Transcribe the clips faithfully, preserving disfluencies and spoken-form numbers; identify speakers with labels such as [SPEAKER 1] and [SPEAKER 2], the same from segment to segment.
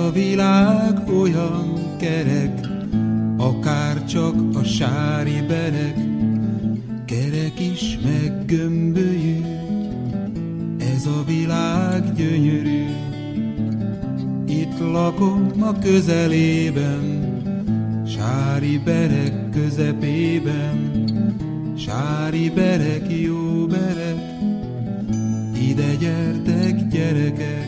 [SPEAKER 1] a világ olyan kerek, akár csak a sári berek, kerek is meg gömbölyű, ez a világ gyönyörű. Itt lakom a közelében, sári berek közepében, sári berek, jó berek, ide gyertek, gyerekek.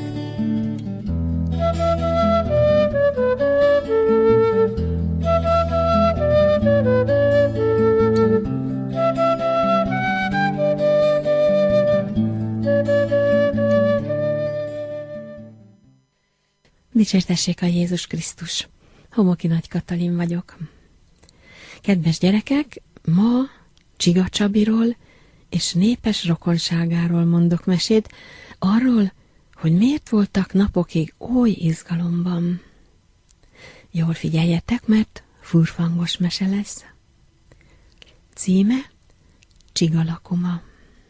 [SPEAKER 2] Dicsértessék a Jézus Krisztus! Homoki Nagy Katalin vagyok. Kedves gyerekek, ma Csiga Csabiról és népes rokonságáról mondok mesét, arról, hogy miért voltak napokig oly izgalomban. Jól figyeljetek, mert furfangos mese lesz. Címe Csiga lakoma.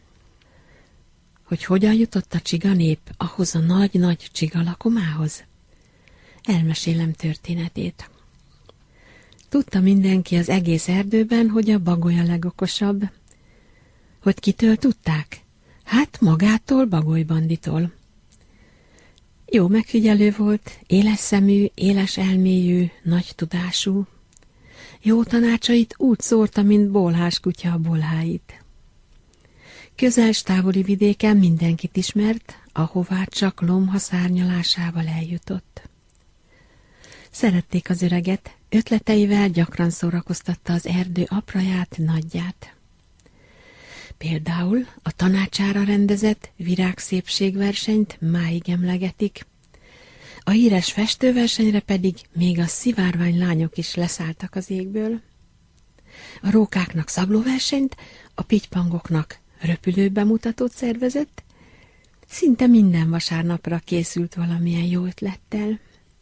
[SPEAKER 2] Hogy hogyan jutott a csiga nép ahhoz a nagy-nagy csiga lakomához? Elmesélem történetét. Tudta mindenki az egész erdőben, hogy a bagoly a legokosabb. Hogy kitől tudták? Hát magától, Bagoly Banditól. Jó megfigyelő volt, éles szemű, éles elméjű, nagy tudású. Jó tanácsait úgy szórta, mint bolhás kutya a bolháit. Közel s távoli vidéken mindenkit ismert, ahová csak lomha szárnyalásával eljutott. Szerették az öreget, ötleteivel gyakran szórakoztatta az erdő apraját, nagyját. Például a tanácsára rendezett virágszépségversenyt máig emlegetik, a híres festőversenyre pedig még a szivárvány lányok is leszálltak az égből. A rókáknak szablóversenyt, a pittypangoknak röpülőbemutatót szervezett, szinte minden vasárnapra készült valamilyen jó ötlettel.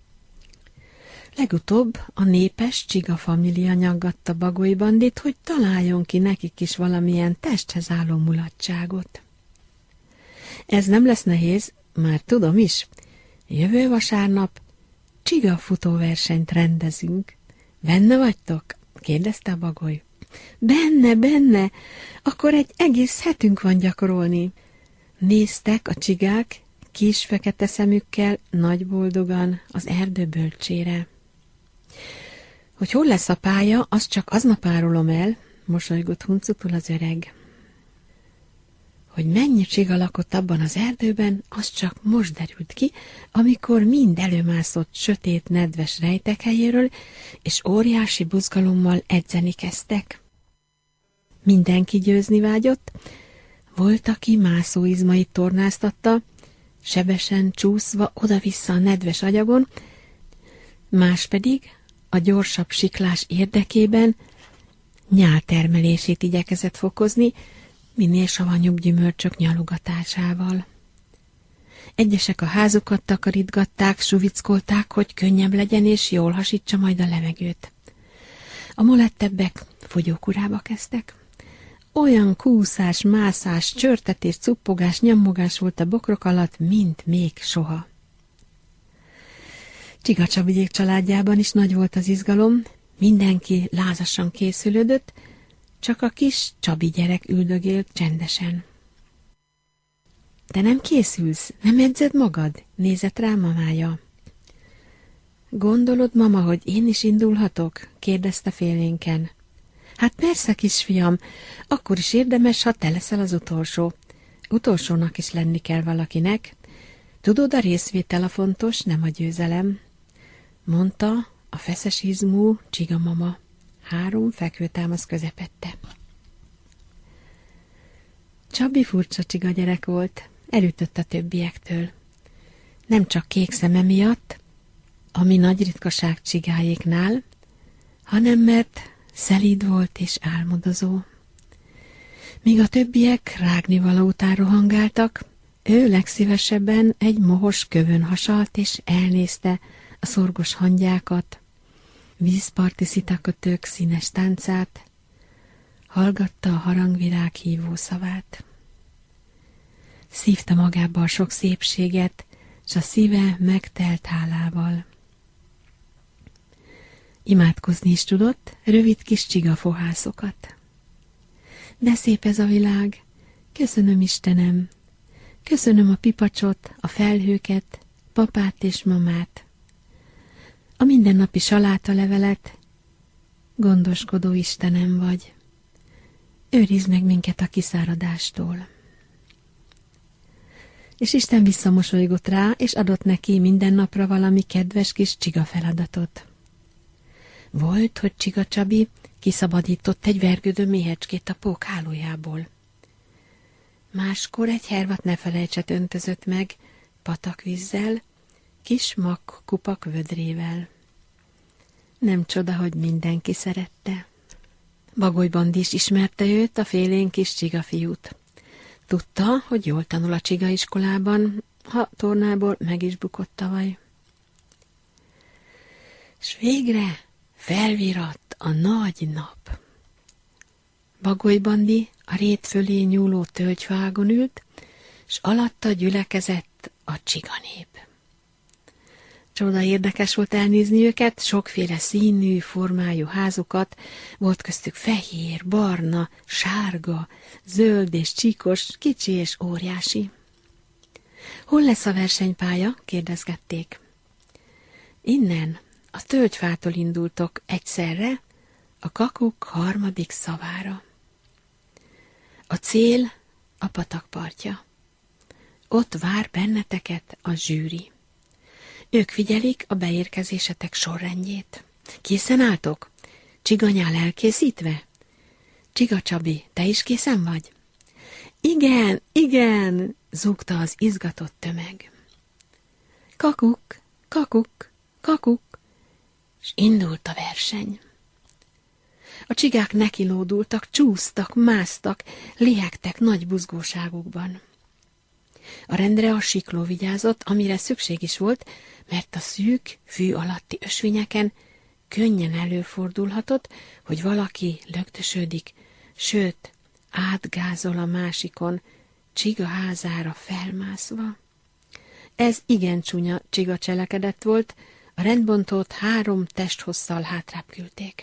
[SPEAKER 2] Legutóbb a népes csiga família nyaggatta Bagoly Bandit, hogy találjon ki nekik is valamilyen testhez álló mulatságot. Ez nem lesz nehéz, már tudom is. Jövő vasárnap csiga futóversenyt rendezünk. Benne vagytok? Kérdezte a Bagoly. Benne, benne! Akkor egy egész hetünk van gyakorolni. Néztek a csigák kis fekete szemükkel nagy boldogan az erdő bölcsére. Hogy hol lesz a pálya, azt csak aznap árulom el, mosolygott huncutul az öreg. Hogy mennyi csiga lakott abban az erdőben, az csak most derült ki, amikor mind előmászott sötét, nedves rejtek helyéről, és óriási buzgalommal edzeni kezdtek. Mindenki győzni vágyott, volt, aki mászóizmait tornáztatta, sebesen csúszva oda-vissza a nedves agyagon, más pedig a gyorsabb siklás érdekében nyáltermelését igyekezett fokozni, minél savanyúbb gyümölcsök nyalogatásával. Egyesek a házukat takarítgatták, suvickolták, hogy könnyebb legyen és jól hasítsa majd a levegőt. A molettebbek fogyókurába kezdtek. Olyan kúszás, mászás, csörtetés, cuppogás, nyammogás volt a bokrok alatt, mint még soha. Csiga Csabigyék családjában is nagy volt az izgalom, mindenki lázasan készülődött, csak a kis Csabi gyerek üldögélt csendesen. Te nem készülsz? Nem edzed magad? Nézett rá mamája. Gondolod, mama, hogy én is indulhatok? Kérdezte félénken. Hát persze, kisfiam, akkor is érdemes, ha te leszel az utolsó. Utolsónak is lenni kell valakinek. Tudod, a részvétel a fontos, nem a győzelem, mondta a feszes izmú csiga mama. Három fekvőtámasz közepette. Csabi furcsa csiga gyerek volt, elütött a többiektől. Nem csak kék szeme miatt, ami nagy ritkaság csigájéknál, hanem mert szelíd volt és álmodozó. Míg a többiek rágnivaló után rohangáltak, ő legszívesebben egy mohos kövön hasalt és elnézte a szorgos hangyákat, vízparti szitakötők színes táncát, hallgatta a harangvirág hívó szavát. Szívta magába a sok szépséget, s a szíve megtelt hálával. Imádkozni is tudott, rövid kis csigafohászokat. De szép ez a világ, köszönöm Istenem, köszönöm a pipacsot, a felhőket, papát és mamát, a mindennapi salátalevelet, gondoskodó Istenem vagy, őrizd meg minket a kiszáradástól. És Isten visszamosolygott rá, és adott neki minden napra valami kedves kis csiga feladatot. Volt, hogy Csiga Csabi kiszabadított egy vergődő méhecskét a pók hálójából. Máskor egy hervat nefelejtset öntözött meg patakvízzel, kis makkupak vödrével. Nem csoda, hogy mindenki szerette. Bagoly Bandi is ismerte őt, a félén kis csigafiút. Tudta, hogy jól tanul a csigaiskolában, ha tornából meg is bukott tavaly. S végre felviratt a nagy nap. Bagoly Bandi a rét fölé nyúló tölgyfágon ült, s alatta gyülekezett a csiganép. Csoda érdekes volt elnézni őket, sokféle színű, formájú házukat, volt köztük fehér, barna, sárga, zöld és csíkos, kicsi és óriási. Hol lesz a versenypálya? Kérdezgették. Innen, a tölgyfától indultok egyszerre, a kakuk harmadik szavára. A cél a patakpartja. Ott vár benneteket a zsűri. Ők figyelik a beérkezésetek sorrendjét. Készen álltok? Csiganyál elkészítve? Csiga Csabi, te is készen vagy? Igen, igen, zúgta az izgatott tömeg. Kakuk, kakuk, kakuk, és indult a verseny. A csigák nekilódultak, csúsztak, másztak, lihegtek nagy buzgóságukban. A rendre a sikló vigyázott, amire szükség is volt, mert a szűk, fű alatti ösvényeken könnyen előfordulhatott, hogy valaki lögdösödik, sőt, átgázol a másikon, csiga házára felmászva. Ez igen csúnya csiga cselekedet volt, a rendbontót három testhosszal hátrább küldték.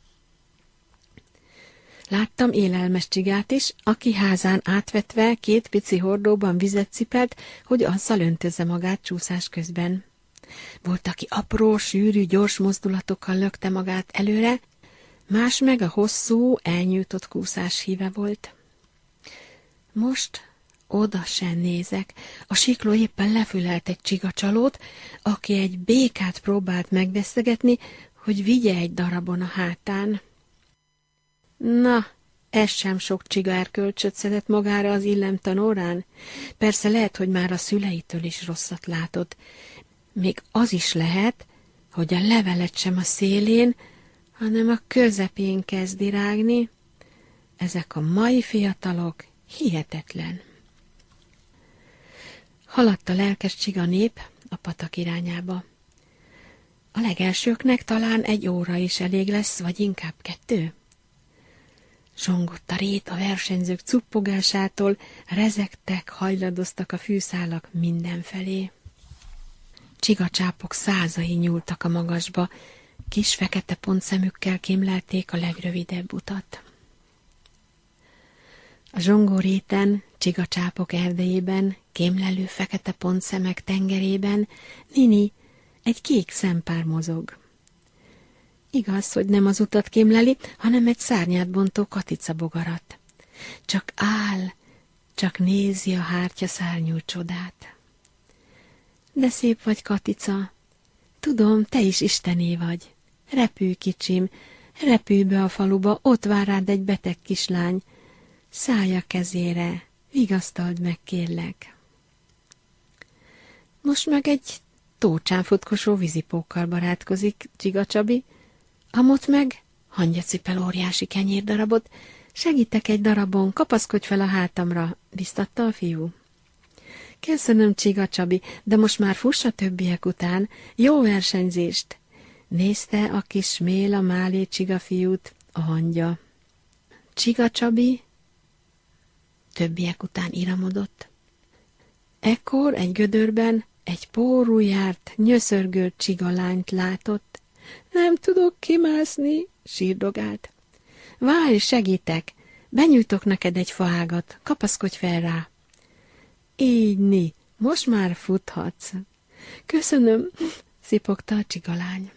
[SPEAKER 2] Láttam élelmes csigát is, aki házán átvetve két pici hordóban vizet cipelt, hogy azzal öntözze magát csúszás közben. Volt, aki apró, sűrű, gyors mozdulatokkal lökte magát előre, más meg a hosszú, elnyújtott kúszás híve volt. Most oda sem nézek, a sikló éppen lefülelt egy csigacsalót, aki egy békát próbált megveszegetni, hogy vigye egy darabon a hátán. Na, ez sem sok csiga erkölcsöt szedett magára az illemtan órán. Persze lehet, hogy már a szüleitől is rosszat látott. Még az is lehet, hogy a levelet sem a szélén, hanem a közepén kezdi rágni. Ezek a mai fiatalok hihetetlen. Haladt a lelkes csiga nép a patak irányába. A legelsőknek talán egy óra is elég lesz, vagy inkább kettő. Zsongott a rét a versenyzők cuppogásától, rezegtek, hajladoztak a fűszálak mindenfelé. Csigacsápok százai nyúltak a magasba, kis fekete pontszemükkel kémlelték a legrövidebb utat. A zsongóréten, csigacsápok erdejében, kémlelő fekete pontszemek tengerében Nini, egy kék szempár mozog. Igaz, hogy nem az utat kémleli, hanem egy szárnyát bontó katicabogarat. Csak áll, csak nézi a hártya szárnyú csodát. De szép vagy, Katica. Tudom, te is istené vagy. Repülj, kicsim, repülj be a faluba, ott vár rád egy beteg kislány. Szállj a kezére, vigasztald meg, kérlek. Most meg egy tócsán futkosó vízipókkal barátkozik Csiga Csabi, amott meg hangya cipel óriási kenyérdarabot. Segítek egy darabon, kapaszkodj fel a hátamra, biztatta a fiú. Köszönöm, Csiga Csabi, de most már fuss a többiek után. Jó versenyzést! Nézte a kis méla málé Csiga fiút a hangya. Csiga Csabi többiek után iramodott. Ekkor egy gödörben egy pórul járt, nyöszörgő csiga lányt látott. Nem tudok kimászni, sírdogált. Várj, segítek, benyújtok neked egy faágat, kapaszkodj fel rá. Így, Ni, most már futhatsz. Köszönöm, szipogta a csigalány.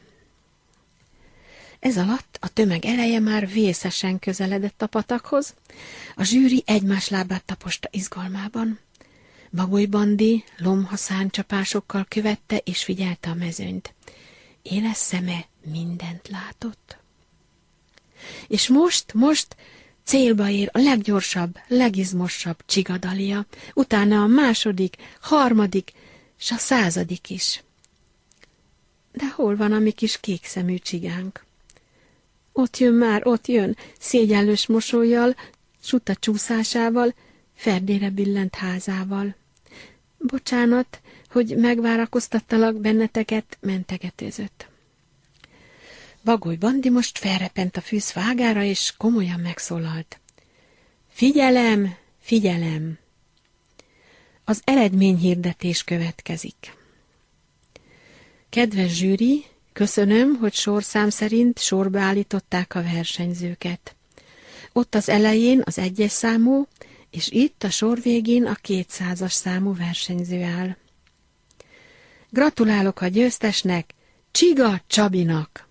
[SPEAKER 2] Ez alatt a tömeg eleje már vészesen közeledett a patakhoz, a zsűri egymás lábát taposta izgalmában. Bagoly Bandi lomha szárnycsapásokkal követte és figyelte a mezőnyt. Éles szeme mindent látott. És most, most célba ér a leggyorsabb, legizmosabb Csigadalia, utána a második, harmadik, s a századik is. De hol van a mi kis kékszemű csigánk? Ott jön már, ott jön, szégyellős mosollyal, sutta csúszásával, Ferdére billent házával. Bocsánat, hogy megvárakoztattalak benneteket, mentegetőzött. Bagoly Bandi most felrepent a fűz fágára, és komolyan megszólalt. Figyelem, figyelem! Az eredményhirdetés következik. Kedves zsűri, köszönöm, hogy sorszám szerint sorba állították a versenyzőket. Ott az elején az egyes számú, és itt a sor végén a kétszázas számú versenyző áll. Gratulálok a győztesnek, Csiga Csabinak!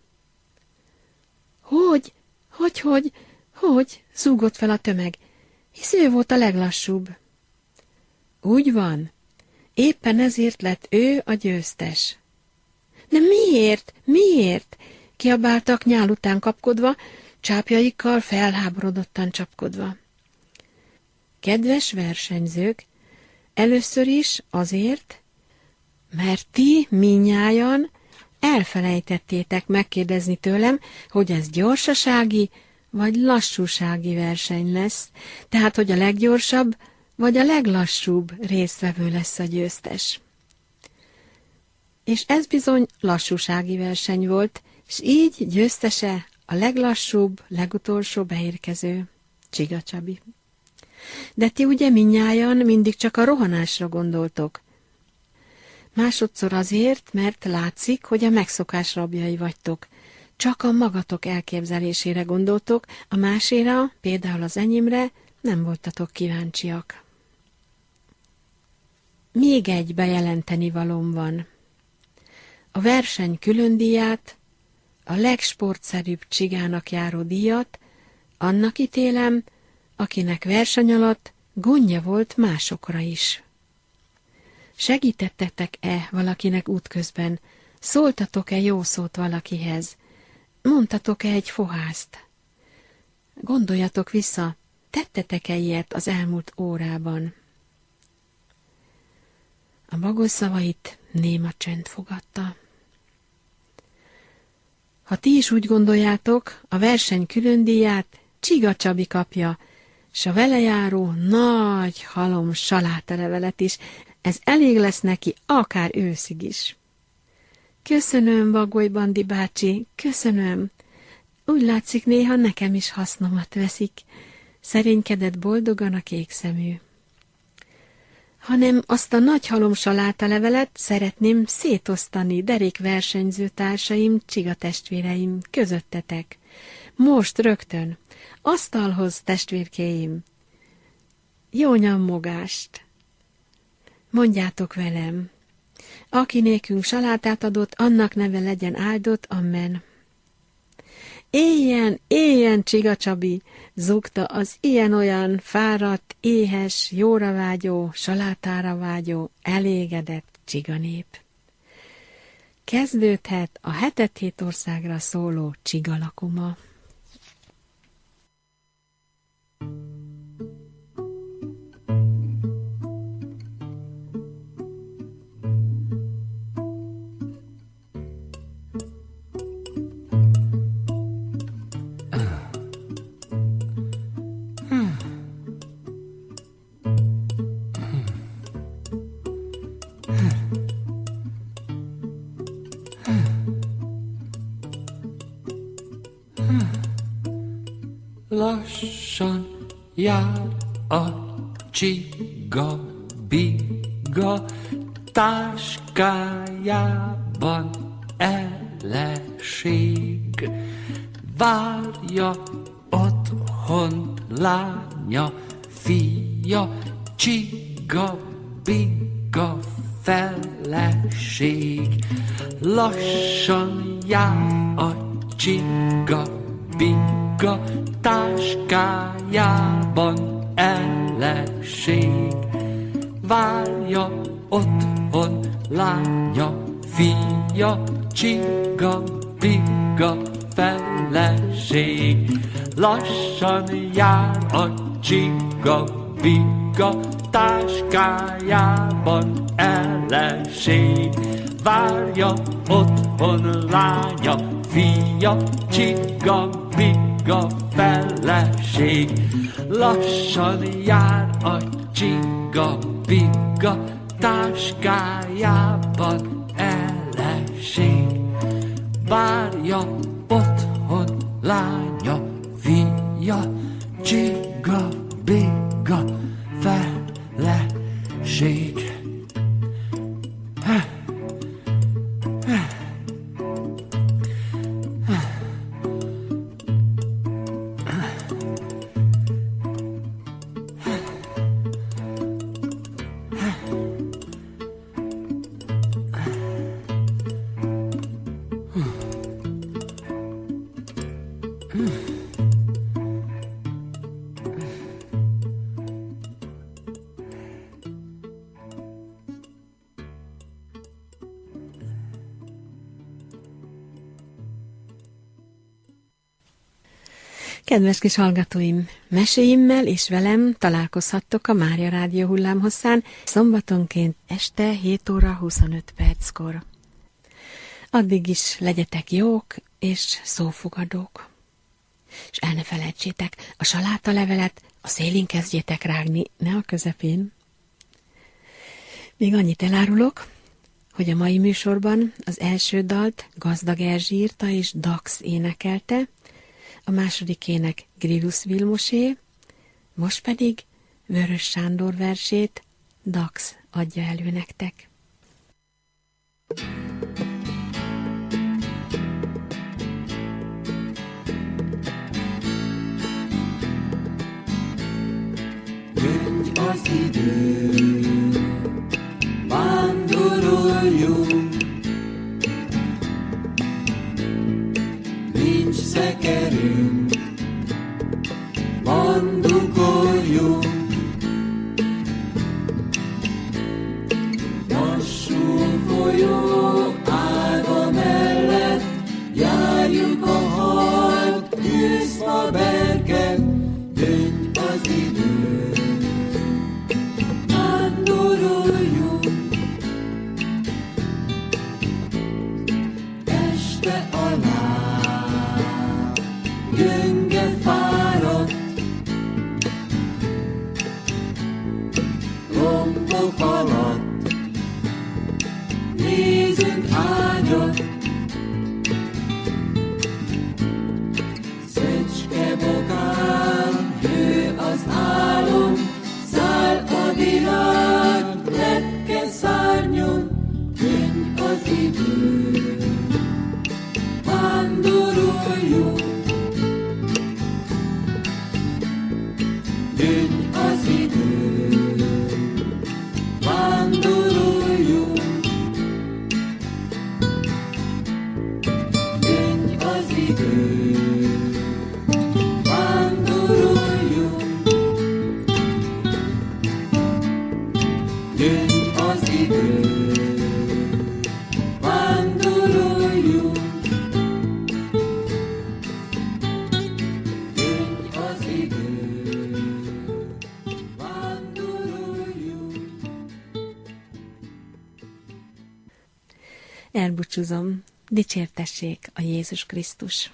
[SPEAKER 2] Hogy, hogy, hogy, hogy, zúgott fel a tömeg, hisz ő volt a leglassúbb. Úgy van, éppen ezért lett ő a győztes. De miért, miért? Kiabáltak nyál után kapkodva, csápjaikkal felháborodottan csapkodva. Kedves versenyzők, először is azért, mert ti mindnyájan elfelejtettétek megkérdezni tőlem, hogy ez gyorsasági vagy lassúsági verseny lesz, tehát hogy a leggyorsabb vagy a leglassúbb résztvevő lesz a győztes. És ez bizony lassúsági verseny volt, és így győztese a leglassúbb, legutolsó beérkező, Csiga Csabi. De ti ugye mindnyájan mindig csak a rohanásra gondoltok. Másodszor azért, mert látszik, hogy a megszokás rabjai vagytok. Csak a magatok elképzelésére gondoltok, a máséra, például az enyémre nem voltatok kíváncsiak. Még egy bejelenteni valóm van. A verseny különdíját, a legsportszerűbb csigának járó díjat annak ítélem, akinek verseny alatt gondja volt másokra is. Segítettetek-e valakinek útközben? Szóltatok-e jó szót valakihez? Mondtatok-e egy fohászt? Gondoljatok vissza, tettetek-e ilyet az elmúlt órában? A Bagoly szavait néma csönd fogadta. Ha ti is úgy gondoljátok, a verseny különdíját Csiga Csabi kapja, s a vele járó nagy halom salátalevelet is, ez elég lesz neki akár őszig is. Köszönöm, Bagoly Bandi bácsi, köszönöm. Úgy látszik, néha nekem is hasznomat veszik, szerénykedett boldogan a kékszemű. Hanem azt a nagy halom salátalevelet szeretném szétosztani derék versenyző társaim, Csiga testvéreim közöttetek. Most rögtön, asztalhoz, testvérkéim. Jó nyommogást! Mondjátok velem, aki nékünk salátát adott, annak neve legyen áldott, amen. Éljen, éljen, Csiga Csabi, zúgta az ilyen-olyan fáradt, éhes, jóra vágyó, salátára vágyó, elégedett csiganép. Kezdődhet a hetet hét országra szóló csigalakuma.
[SPEAKER 1] Lassan jár a csiga biga, táskájában feleség. Várja otthon lánya, fia, csiga, biga, feleség. Lassan jár a csiga, biga, táskájában eleség. Várja otthon lánya, fia, csiga, biga, feleség. Lassan jár a csiga, biga, táskájában eleség. Várja otthon lánya, fia, csiga, biga, feleség. Lassan jár a csiga, biga, táskájában eleség. Várja otthon lánya, fia, csiga, biga, feleség.
[SPEAKER 2] Kedves kis hallgatóim, meséimmel és velem találkozhattok a Mária Rádió hullámhosszán szombatonként este hét óra huszonöt perckor. Addig is legyetek jók és szófogadók. És el ne felejtsétek, a salátalevelet a szélén kezdjétek rágni, ne a közepén. Még annyit elárulok, hogy a mai műsorban az első dalt Gazdag Erzsi írta és Dax énekelte, a második ének Grillus Vilmosé, most pedig Vörös Sándor versét Dax adja elő nektek.
[SPEAKER 3] Jöjj az idő, vándoroljunk, nincs szekerünk, bandukoljunk. Lassú folyó ága mellett járjuk a halt tűzfa berket. Jöjj az idő, vándoroljunk, este alá gyönge fáradt, lombok alatt nézünk ágyat. Szöcskebogán hő az álom, száll a világ lepke szárnyon. Jöjj az idő, vándoroljunk, jöjj az idő, vándoroljunk, jöjj az idő, vándoroljunk, jöjj az idő, vándoroljunk.
[SPEAKER 2] Elbúcsúzom, dicsértessék a Jézus Krisztus.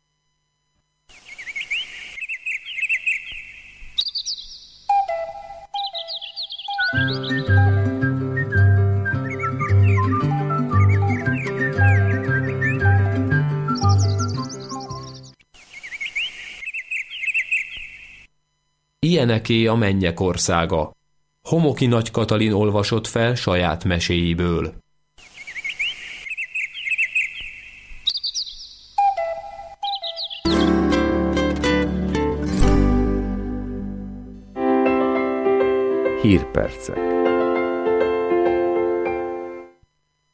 [SPEAKER 4] Ilyeneké a mennyek országa. Homoki Nagy Katalin olvasott fel saját meséiből.
[SPEAKER 5] Hírpercek.